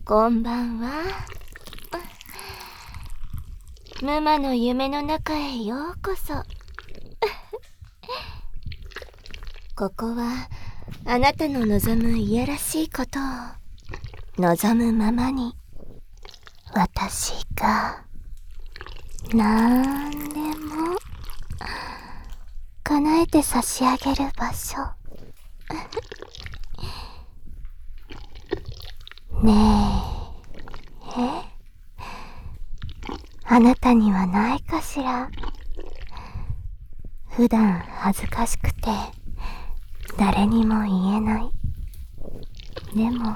こんばんは。ムマの夢の中へようこそ。ここはあなたの望むいやらしいことを望むままに私がなんでも叶えて差し上げる場所。ねえ、あなたにはないかしら。普段恥ずかしくて誰にも言えない。でも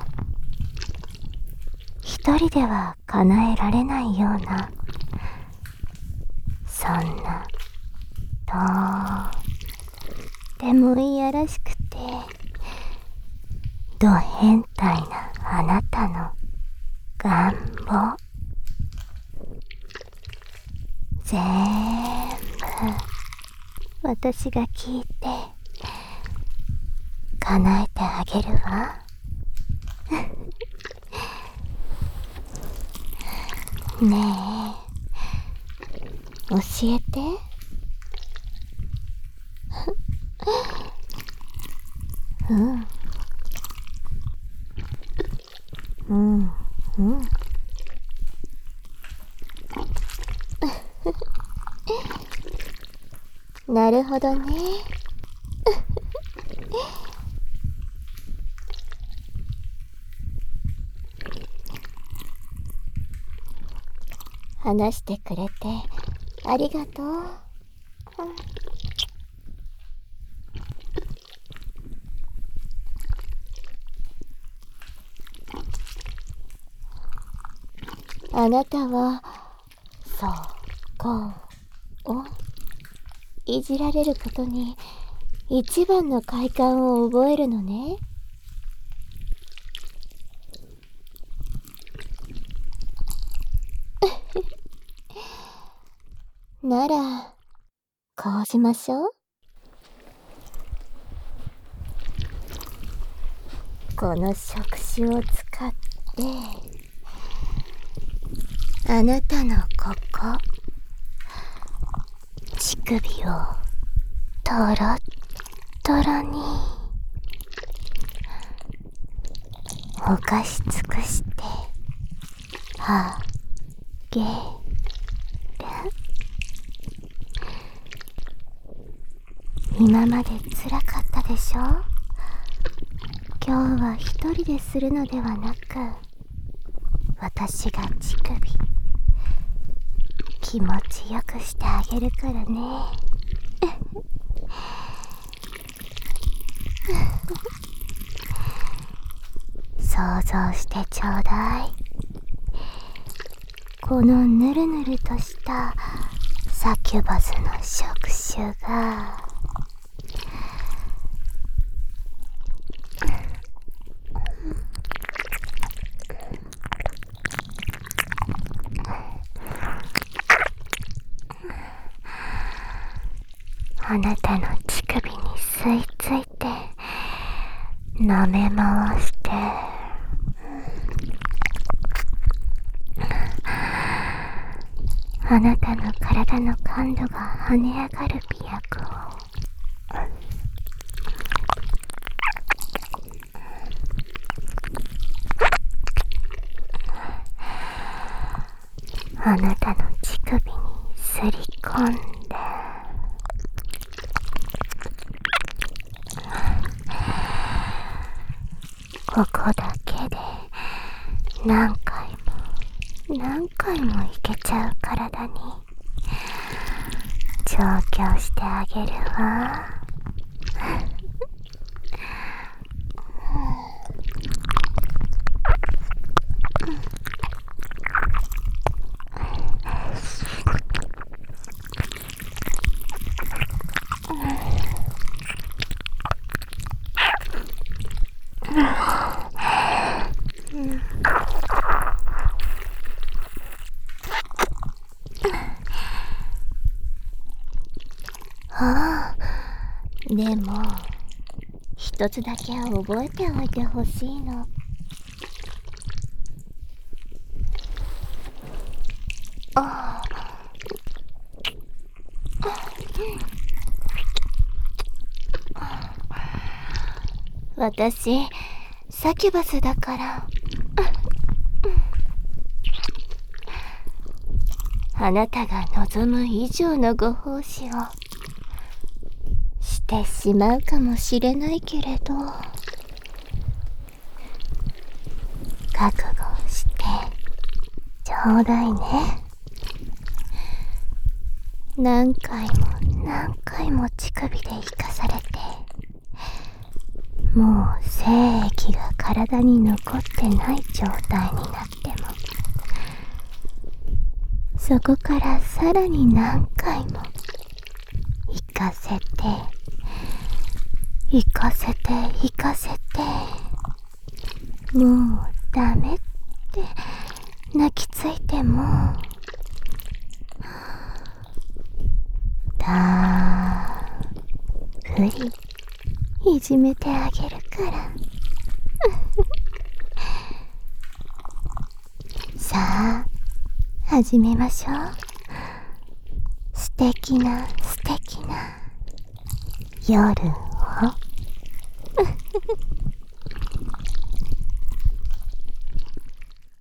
一人では叶えられないような、そんなとでもいやらしくてド変態なあなたの願望、全部私が聞いて叶えてあげるわ。ねえ、教えて。うんうんうん。なるほどね。話してくれてありがとう。あなたはそこをいじられることに一番の快感を覚えるのね。ならこうしましょう。この触手を使ってあなたのここ乳首をとろっとろにおかし尽くしてあげる。今まで辛かったでしょ。今日は一人でするのではなく、私が乳首気持ちよくしてあげるからね。想像してちょうだい。このぬるぬるとしたサキュバスの触手があなたの乳首に吸い付いて舐め回してあなたの体の感度が跳ね上がる美薬をあなたの乳首にすり込んでここだけで何回も何回もいけちゃう体に調教してあげるわ。ああ、でも一つだけ覚えておいてほしいの。 あ私サキュバスだから。あなたが望む以上のご奉仕をしてしまうかもしれないけれど、覚悟してちょうだいね。何回も何回も乳首で生かされて、もう精液が体に残ってない状態になっても、そこからさらに何回も生かせて生かせて生かせて、もうダメって泣きついても、たっぷりいじめてあげるからさあ始めましょう。素敵な素敵な夜を